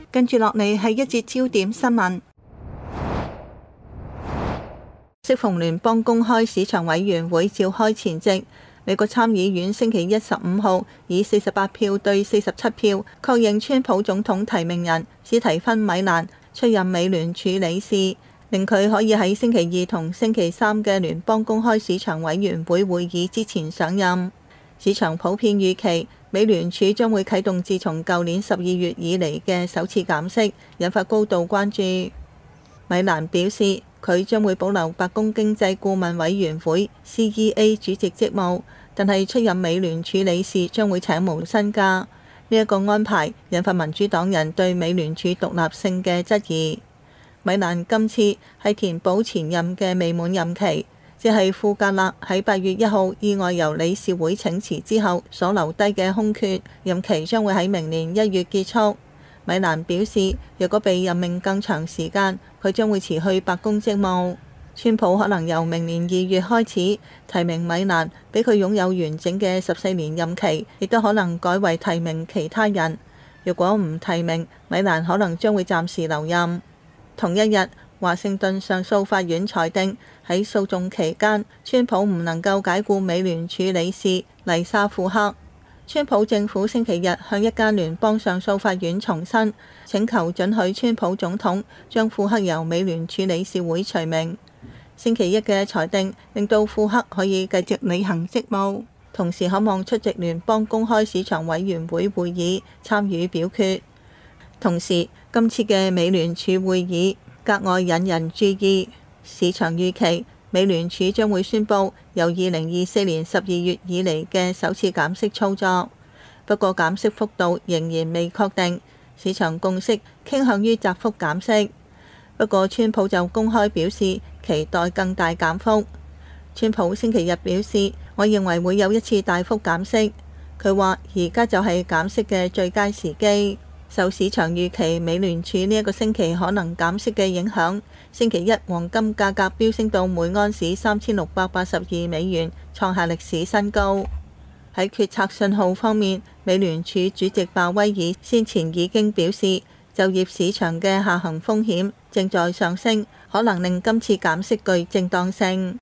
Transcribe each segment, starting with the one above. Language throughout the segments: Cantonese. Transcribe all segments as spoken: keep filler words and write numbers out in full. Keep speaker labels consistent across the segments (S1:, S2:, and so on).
S1: 跟住落嚟係一節焦點新聞。適逢聯邦公開市場委員會召開前夕，美國參議院星期一十五號以四十八票對四十七票確認川普總統提名人史提芬米蘭出任美聯儲理事，令佢可以喺星期二同星期三嘅聯邦公開市場委員會會議之前上任。市場普遍預期美聯儲將會啟動自從舊年十二月以嚟嘅首次減息，引發高度關注。米蘭表示，佢將會保留白宮經濟顧問委員會 C E A 主席職務，但係出任美聯儲理事將會請無薪假。呢一個安排引發民主黨人對美聯儲獨立性嘅質疑。米蘭今次係填補前任嘅未滿任期，即係庫格勒喺八月一號意外由理事會請辭之後所留低嘅空缺，任期將會喺明年一月結束。米蘭表示，若果被任命更長時間，佢將會辭去白宮職務。川普可能由明年二月開始提名米蘭，俾佢擁有完整嘅十四年任期，亦都可能改為提名其他人。若果唔提名，米蘭可能將會暫時留任。同一日，華盛頓上訴法院裁定喺訴訟期間，川普唔能夠解僱美聯儲理事麗莎庫克。川普政府星期日向一間聯邦上訴法院重申，請求准許川普總統將庫克由美聯儲理事會除名。星期一嘅裁定令到庫克可以繼續履行職務，同時可望出席聯邦公開市場委員會會議參與表決。同時，今次嘅美聯儲會議格外引人注意，市場預期美聯儲將會宣布由二零二四年十二月以嚟嘅首次減息操作，不過減息幅度仍然未確定，市場共識傾向於窄幅減息。不過川普就公開表示期待更大減幅。川普星期日表示，我認為會有一次大幅減息。佢話而家就係減息嘅最佳時機。受市場預期美聯儲呢一個星期可能減息嘅影響，星期一黃金價格飆升到每安士三千六百八十二美元，創下歷史新高。喺決策信號方面，美聯儲主席鮑威爾先前已經表示，就業市場嘅下行風險正在上升，可能令今次減息具正當性。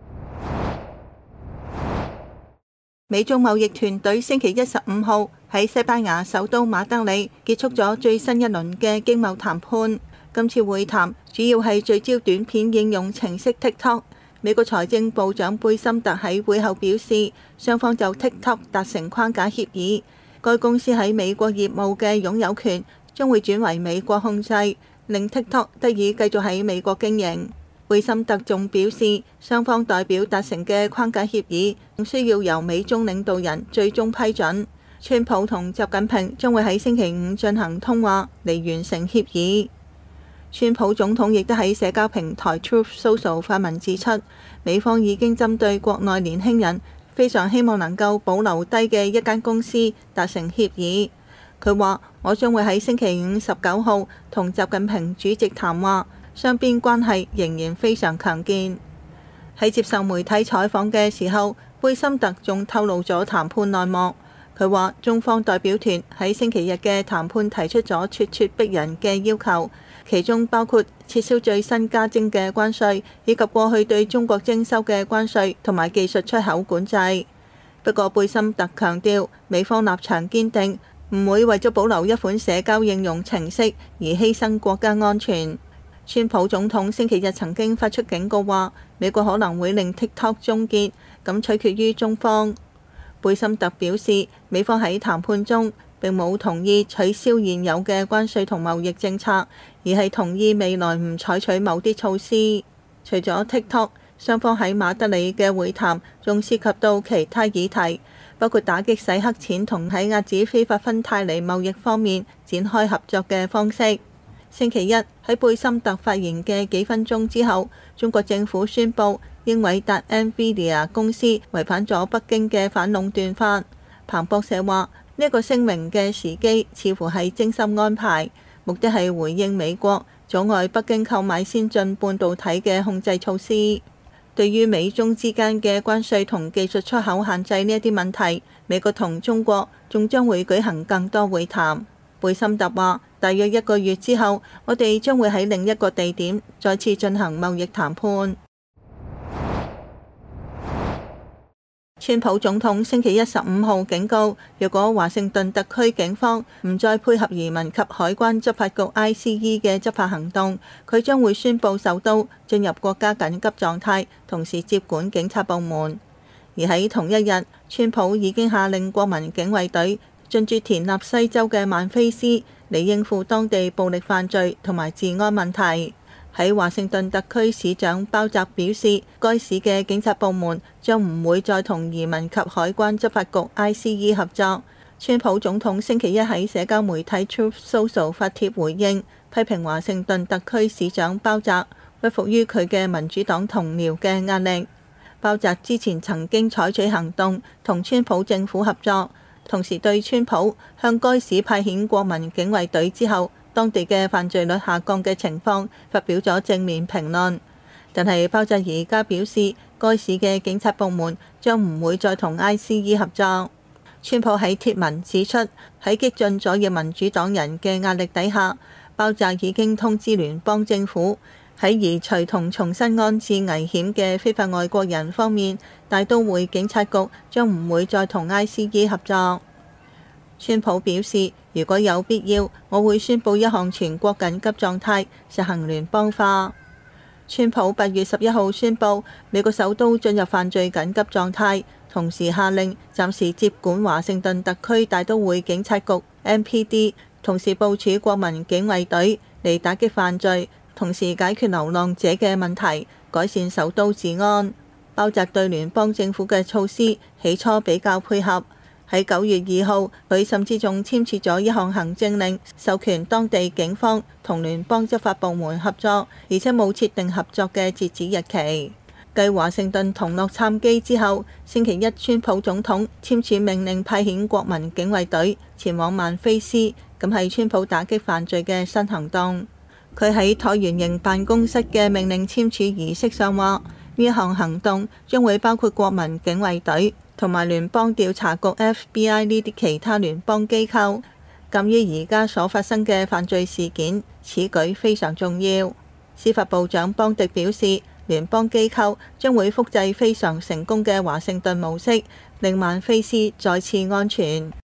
S1: 美中貿易團隊星期一十五號喺西班牙首都馬德里結束咗最新一輪嘅經貿談判。今次會談主要係聚焦短片應用程式 TikTok。美國財政部長貝森特喺會後表示，雙方就 TikTok 達成框架協議，該公司喺美國業務嘅擁有權將會轉為美國控制，令 TikTok 得以繼續喺美國經營。貝森特仲表示，雙方代表達成嘅框架協議需要由美中領導人最終批准。川普同習近平將會喺星期五進行通話嚟完成協議。川普總統亦都喺社交平台 Truth Social 發文指出，美方已經針對國內年輕人非常希望能夠保留低嘅一間公司達成協議。佢話：我將會喺星期五十九號同習近平主席談話。雙邊關係仍然非常強健。喺接受媒體採訪嘅時候，貝森特仲透露咗談判內幕。佢話中方代表團喺星期日嘅談判提出咗咄咄逼人嘅要求，其中包括撤銷最新加徵嘅關稅，以及過去對中國徵收嘅關稅同埋技術出口管制。不過貝森特強調，美方立場堅定，唔會為咗保留一款社交應用程式而犧牲國家安全。川普總統星期日曾經發出警告話，美國可能會令 TikTok 終結，咁取決於中方。貝森特表示，美方喺談判中並冇同意取消現有嘅關稅同貿易政策，而係同意未來唔採取某啲措施。除咗 TikTok， 雙方喺馬德里嘅會談仲涉及到其他議題，包括打擊洗黑錢同喺遏止非法芬太尼貿易方面展開合作嘅方式。星期一喺貝森特發言嘅幾分鐘之後，中國政府宣布英偉達 NVIDIA 公司違反咗北京嘅反壟斷法。彭博社話，呢一個聲明嘅時機似乎係精心安排，目的係回應美國阻礙北京購買先進半導體嘅控制措施。對於美中之間嘅關稅同技術出口限制呢一啲問題，美國同中國仲將會舉行更多會談。 貝森特話：大約一個月之後，我哋將會喺另一個地點再次進行貿易談判。川普總統星期一十五號警告，若果華盛頓特區警方唔再配合移民及海關執法局 I C E 嘅執法行動，佢將會宣布首都進入國家緊急狀態，同時接管警察部門。而喺同一日，川普已經下令國民警衛隊進駐田納西州嘅曼菲斯，嚟應付當地暴力犯罪同埋治安問題。喺華盛頓特區市長鮑澤表示，該市嘅警察部門將唔會再同移民及海關執法局 I C E 合作。川普總統星期一喺社交媒體 Truth Social 發帖回應，批評華盛頓特區市長鮑澤屈服於佢嘅民主黨同僚嘅壓力。鮑澤之前曾經採取行動同川普政府合作，同時對川普向該市派遣國民警衛隊之後，當地嘅犯罪率下降嘅情況發表咗正面評論。但係鮑澤而家表示，該市嘅警察部門將唔會再同 I C E 合作。川普喺貼文指出，喺激進左翼民主黨人嘅壓力底下，鮑澤已經通知聯邦政府，喺移除同重新安置危險嘅非法外國人方面，大都會警察局將唔會再同 I C E 合作。川普表示，如果有必要，我會宣布一項全國緊急狀態，實行聯邦化。川普八月十一號宣布美國首都進入犯罪緊急狀態，同時下令暫時接管華盛頓特區大都會警察局 M P D， 同時部署國民警衛隊嚟打擊犯罪，同時解決流浪者嘅問題，改善首都治安。鮑澤對聯邦政府嘅措施起初比較配合。喺九月二號，佢甚至仲簽署咗一項行政令，授權當地警方同聯邦執法部門合作，而且冇設定合作嘅截止日期。繼華盛頓同洛杉磯之後，星期一川普總統簽署命令派遣國民警衛隊前往曼菲斯，咁係川普打擊犯罪嘅新行動。佢喺橢圓形辦公室嘅命令簽署儀式上話，呢一項行動將會包括國民警衛隊同埋聯邦調查局 F B I 呢啲其他聯邦機構。鑑於而家所發生嘅犯罪事件，此舉非常重要。司法部長邦迪表示，聯邦機構將會複製非常成功嘅華盛頓模式，令曼菲斯再次安全。